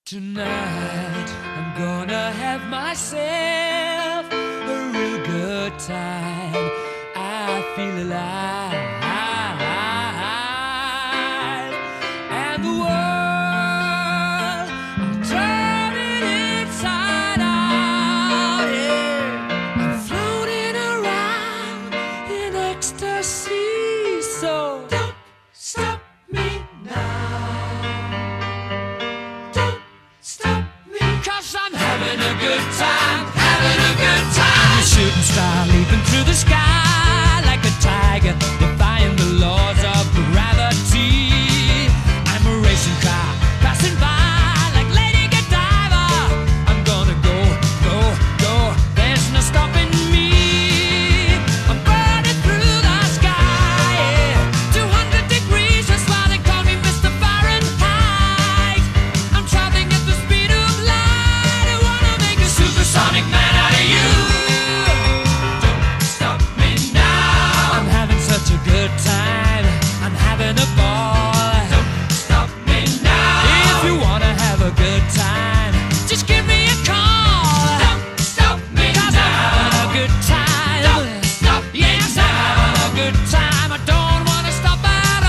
Tonight I'm gonna have myself a real good time. I feel alive, and the world I'm turning inside out. Yeah, I'm floating around in ecstasy. So don't stop me now. I'm having a good time, having a good time. I'm a shooting star leaping through the sky like a tiger, defying the laws of gravity. I'm a racing car passing by like Lady Godiva. I'm gonna go, go, go. There's no stopping me. I'm burning through the sky, yeah. 200 degrees, that's why they call me Mr. Fahrenheit. I'm traveling at the speed of light. Supersonic man out of you. Don't stop me now. I'm having such a good time. I'm having a ball. Don't stop me now. If you wanna have a good time, just give me a call. Don't stop me now. 'Cause I'm having a good time. Don't stop me now. Yes, I'm having a good time. I don't wanna stop at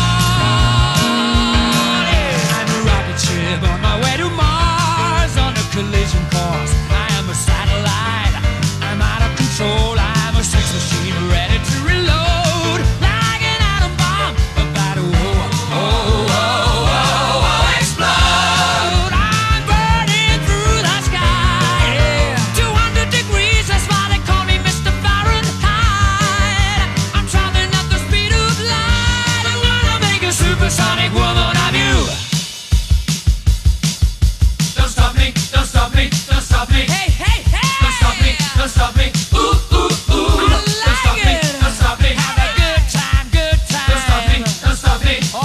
all. Yeah. I'm a rocket ship on my way to Mars on a collision course. Satellite, I'm out of control. I'm a sex machine ready to reload, like an atom bomb about to explode. I'm burning through the sky, yeah. 200 degrees, that's why they call me Mr. Fahrenheit. I'm traveling at the speed of light. I'm gonna make a supersonic woman of you. Don't stop me, don't stop me, don't stop me. Hey, hey, hey! Don't stop me, ooh, ooh, ooh. Don't stop me, don't stop me. Have a good time, good time. Don't stop me, don't stop me. Oh,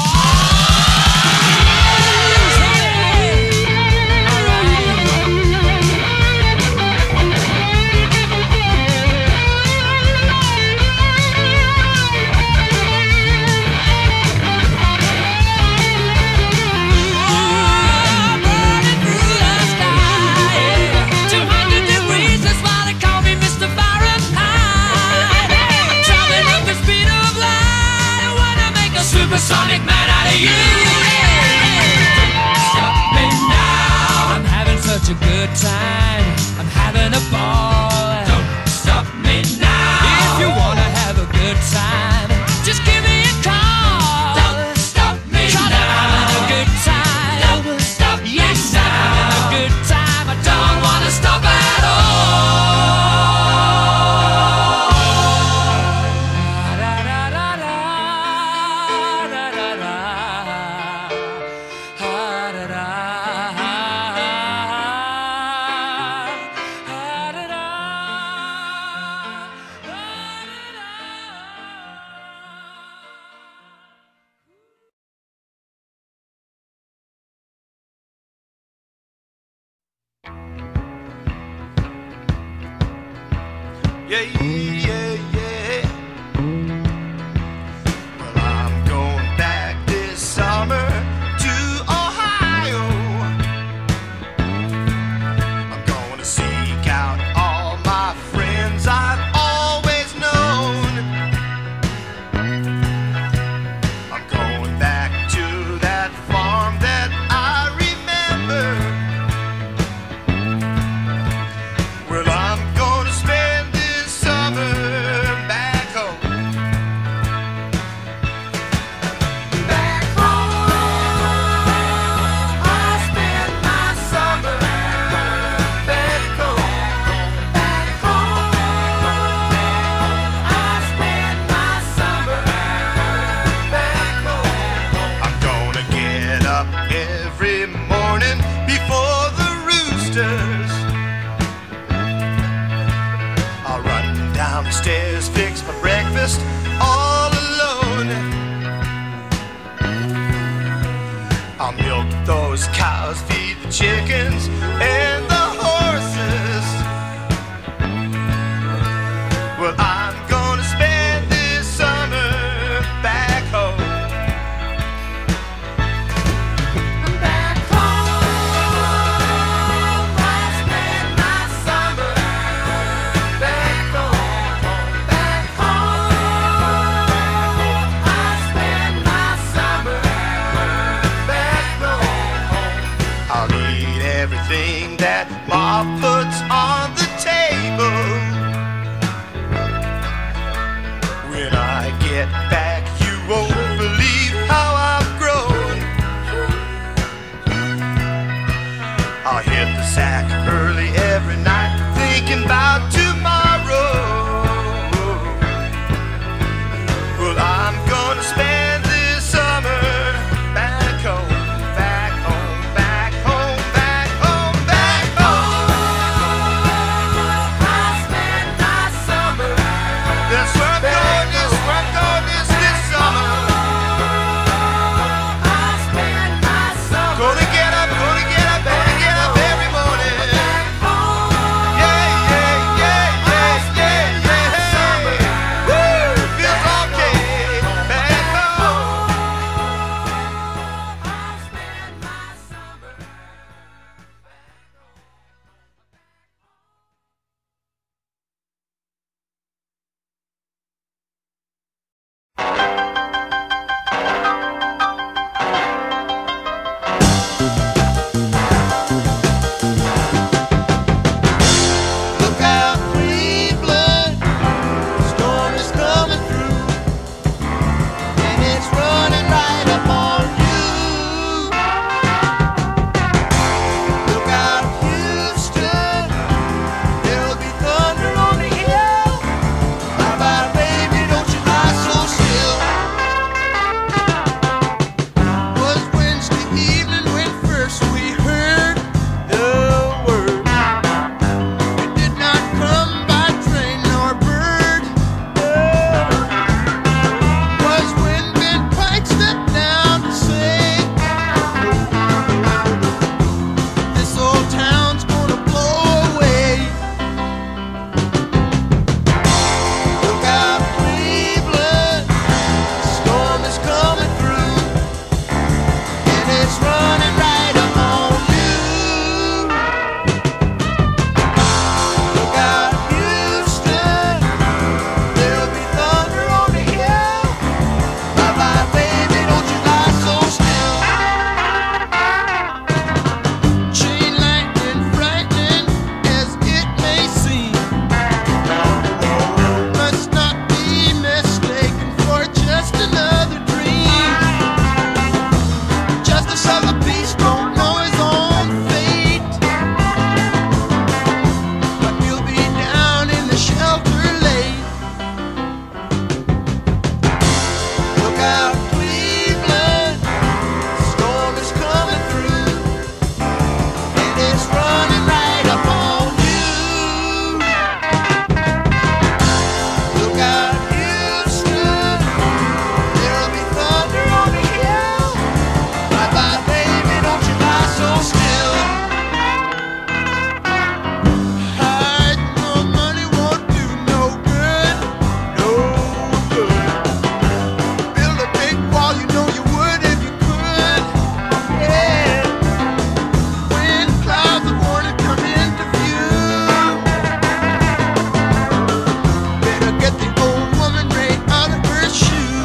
burning through the sky. 200 degrees, that's why they call me Mr. Fahrenheit. I'm traveling at the speed of light. I wanna make a supersonic man out of you. Don't stop me now. I'm having such a good time. I'm having a ball. Don't stop me now. If you wanna have a good time, just give me a call. Don't stop me now. I'm having a good time. Don't stop me now. Yes, I'm having a good time. I don't wanna stop at Yeah, yeah, yeah. Well, I'm going back this summer to Ohio. I'm gonna seek out all my friends I've always known. I'm going back to that farm that I remember. Well, I'm gonna spend this summer back home. Back home, I spend my summer back home. Back home, I spend my summer back home. I'm gonna get up every morning before the roosters. I'll run down the stairs, fix my breakfast all alone. I'll milk those cows, feed the chickens and the horses. Well, I'm gonna spend this summer back home. Back home. I'll hit the sack early every night, thinking about tomorrow. Well, I'm gonna spend this summer back home, back home, back home, back home, back home. I'll spend my summer. That's where I'm going this summer. I'll spend my summer. Gonna get up every morning. Yeah, yeah, yeah, yeah, yeah, yeah. Woo, feels okay back home. I'll spend my summer. Look out, Cleveland, storm is coming through, and it's running right up on you. Look out, Houston, there'll be thunder on the hill. Bye-bye, baby, don't you lie so still. Was Wednesday evening when first we heard the word. It did not come by train nor bird. Was when Ben Pike stepped down to say, this old town's gonna blow away. Look out, Cleveland, storm is coming through, and it's running right up on you. Look out, Houston, there'll be thunder on the hill. Bye-bye, baby, don't you lie so still. Chain lightning, frightening as it may seem, must not be mistaken for just another dream. Justice of the peace don't know his own fate, but he'll be down in the shelter late. Look out, Cleveland, storm is coming through, and it's running right up on you. Look out, Houston, there'll be thunder on the hill. Bye-bye, baby, don't you lie so still. Hiding your money won't do no good, no good. Build a big wall, you know you would if you could. Yeah. When clouds of warning come into view, better get the old woman right out of her shoe.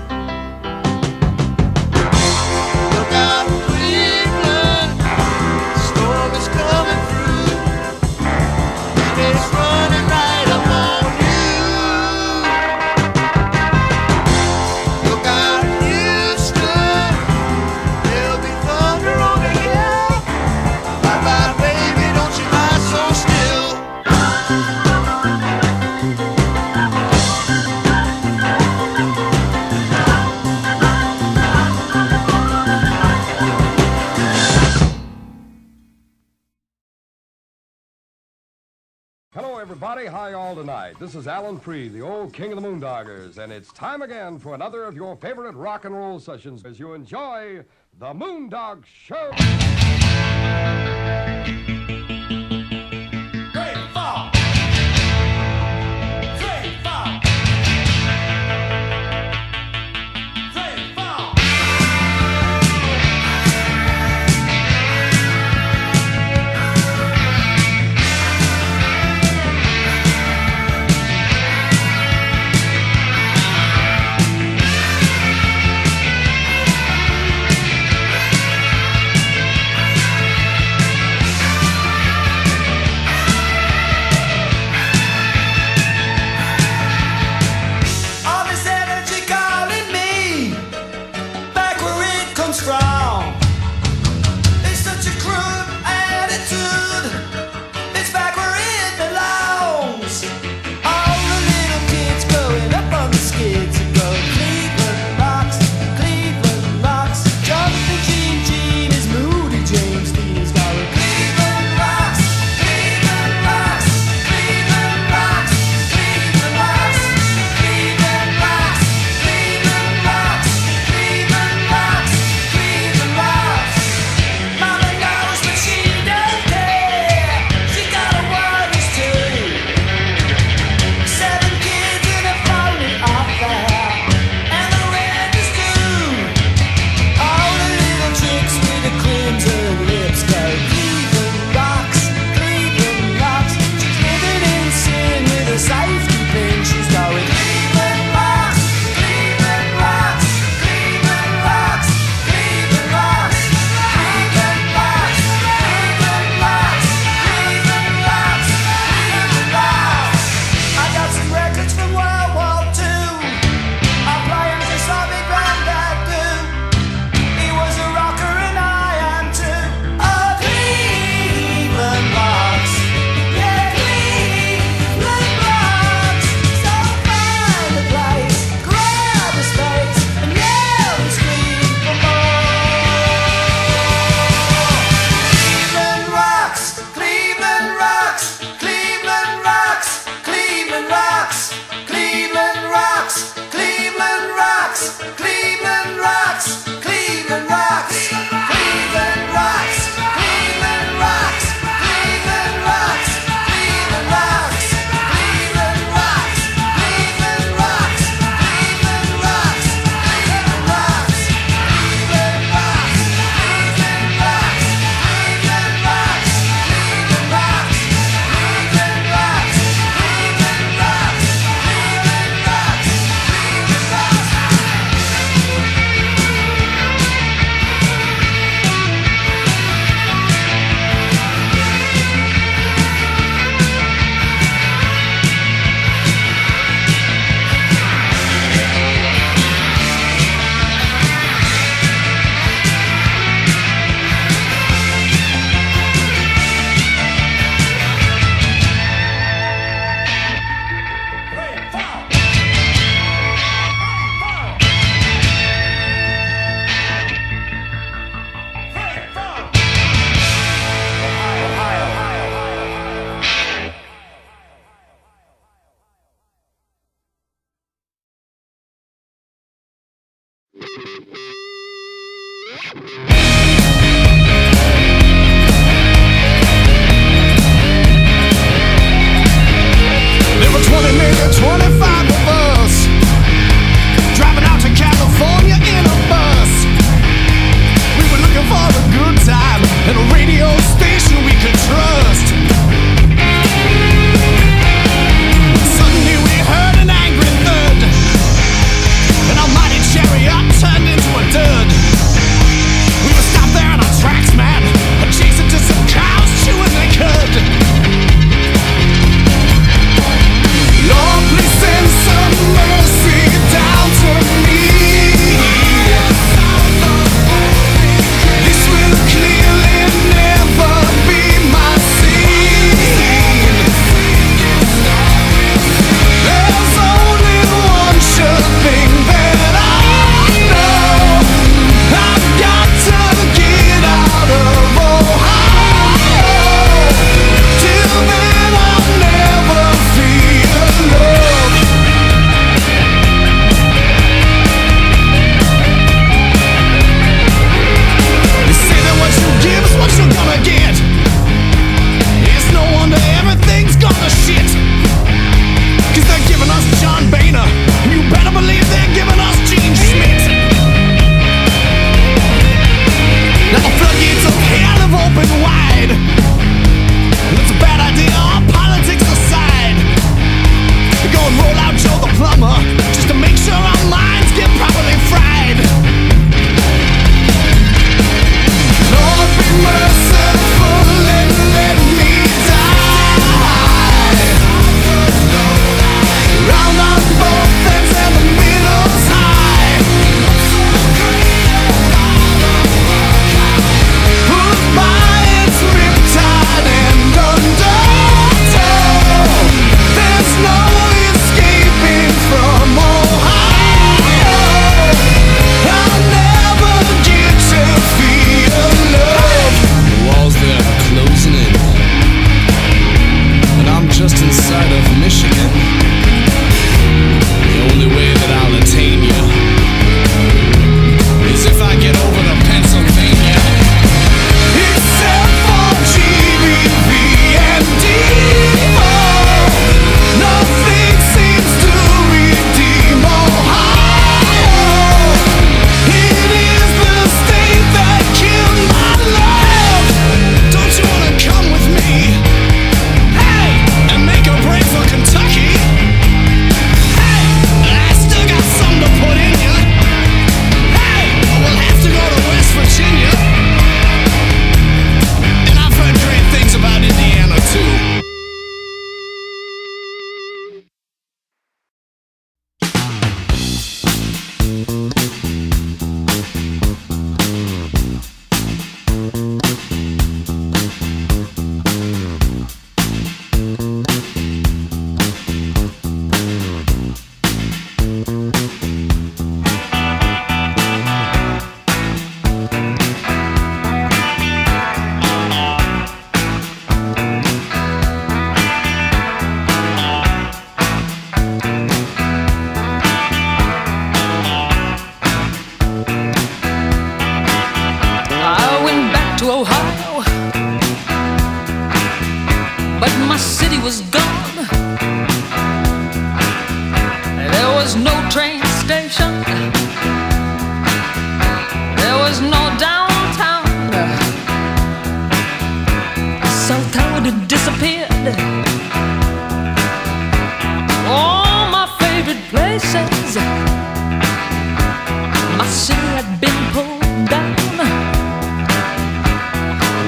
Look out, Cleveland, storm is coming through, and it's running right up on you. Look out, Houston, there'll be thunder on the hill. Bye-bye, baby, don't you lie so still. Hello, everybody. How y'all tonight? This is Alan Freed, the old king of the Moondoggers, and it's time again for another of your favorite rock and roll sessions as you enjoy the Moondog Show.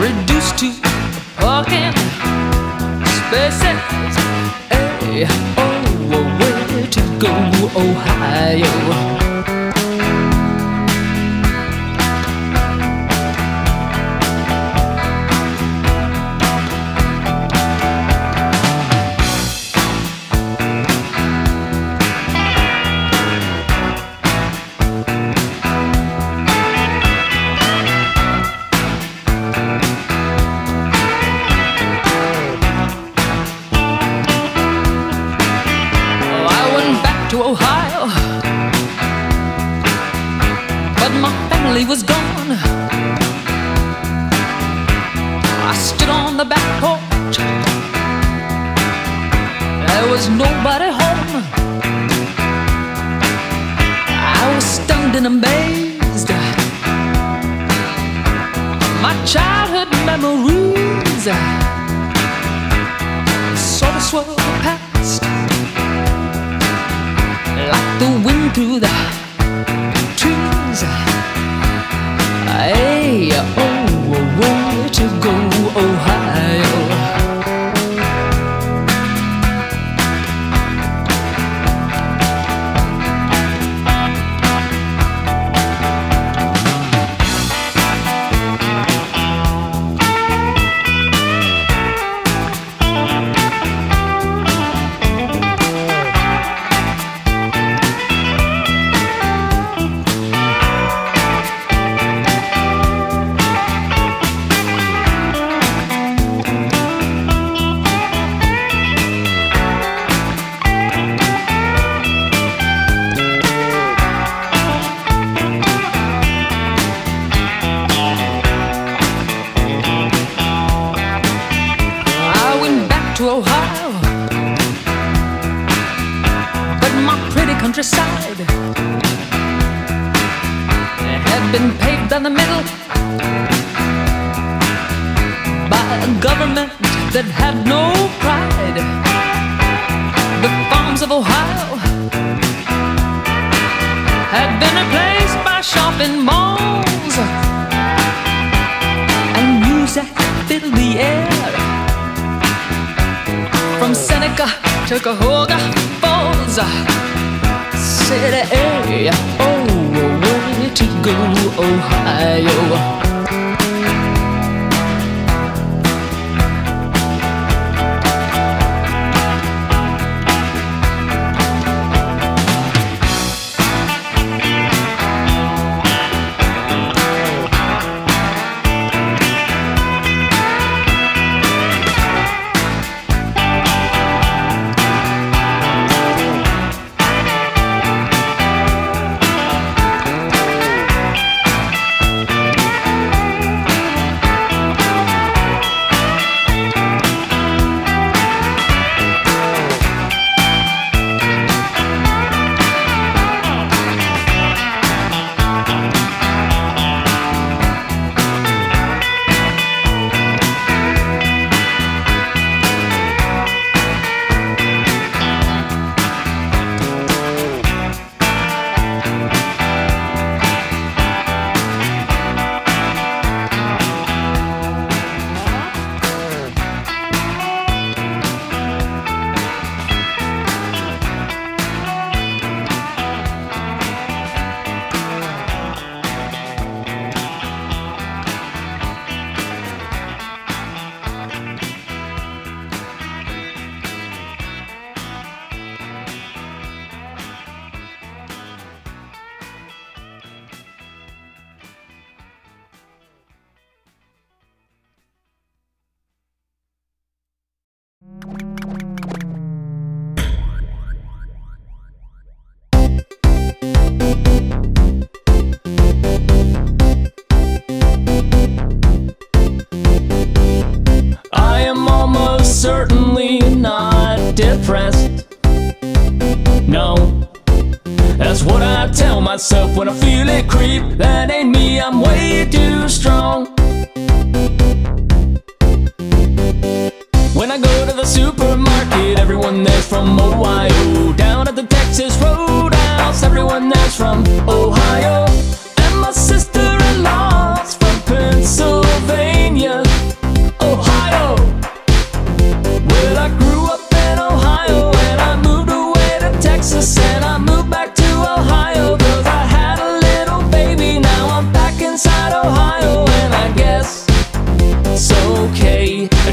reduced to parking spaces. Hey, oh, where to go, Ohio? Ohio, but my family was gone. I stood on the back porch, there was nobody home. I was stunned and amazed. My childhood memories sort of swirled past like the wind through the trees. Hey, oh, where to go, Ohio? To Ohio, but my pretty countryside had been paved down the middle by a government that had no pride. The farms of Ohio had been replaced by shopping malls, and music filled the air. From Seneca to Cuyahoga Falls, city, hey, oh, where to go, Ohio? certainly not depressed. No, that's what I tell myself when I feel it creep. That ain't me, I'm way too strong. When I go to the supermarket, everyone there's from Ohio. Down at the Texas Roadhouse, everyone there's from Ohio. And my sister-in-law's from Pennsylvania.